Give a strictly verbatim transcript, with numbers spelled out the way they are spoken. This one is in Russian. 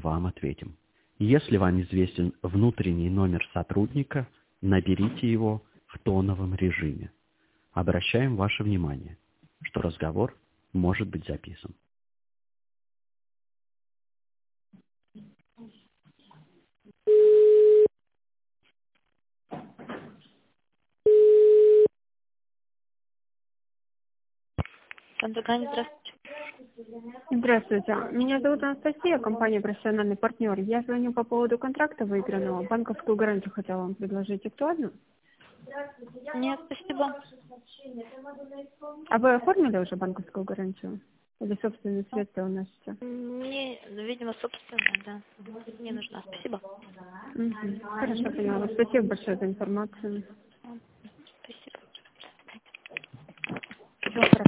вам ответим. Если вам известен внутренний номер сотрудника, наберите его в тоновом режиме. Обращаем ваше внимание, что разговор может быть записан. Сандукань, здравствуйте. Здравствуйте. Меня зовут Анастасия, компания «Профессиональный партнер». Я звоню по поводу контракта выигранного. Банковскую гарантию хотела вам предложить. Актуально? Нет, спасибо. А вы оформили уже банковскую гарантию? Или собственные средства уносите? Мне, видимо, собственная, да. Не нужна. Спасибо. Угу. Хорошо, поняла. Спасибо большое за информацию. Спасибо. Всего хорошего.